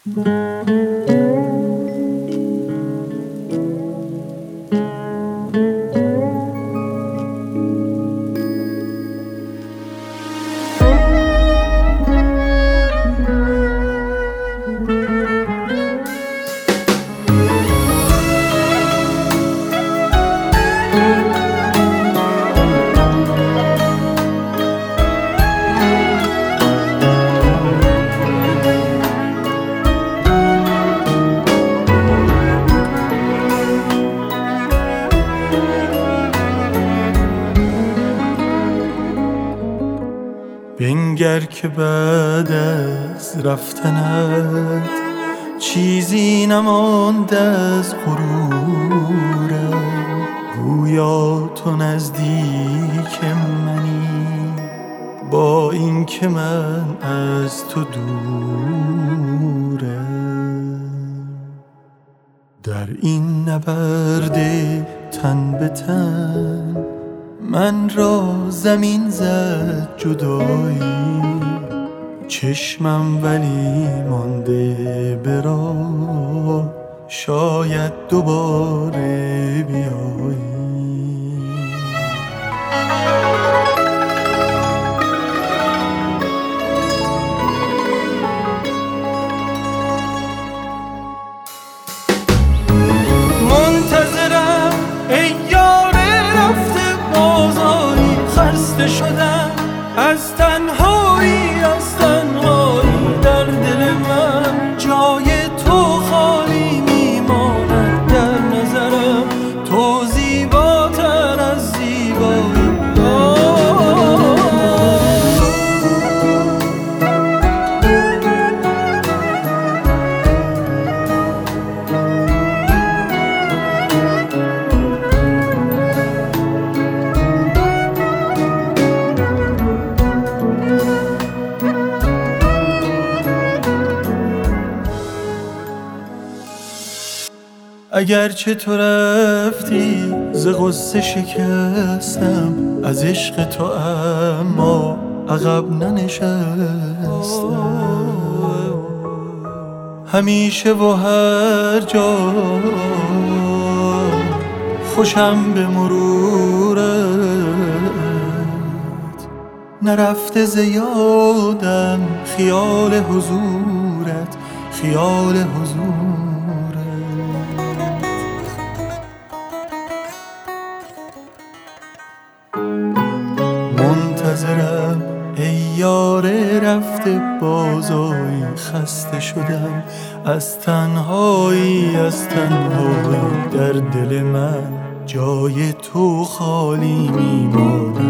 بنگر که بعد از رفتنت چیزی نماند از غرورم، گویا تو نزدیک منی با این که من از تو دورم. در این نبرد تن به تن من را زمین زد جدایی، چشمم ولی مانده به راه، شاید دوباره بیایی. منتظرم ای یار رفته بازاری، خسته شدم از تنهایی، از تنهایی. در دل من جای تو خالی میماند، در نظرم تو زیباتر از زیبایی. اگرچه تو رفتی ز غصه شکستم، از عشق تو اما عقب ننشستم. همیشه و هر جا خوشم به مرورت، نرفته ز یادم خیال حضورت، خیال حضورت. منتظرم ای یار رفته بازایی، خسته شدم از تنهایی، از تنهایی. در دل من جای تو خالی میماند،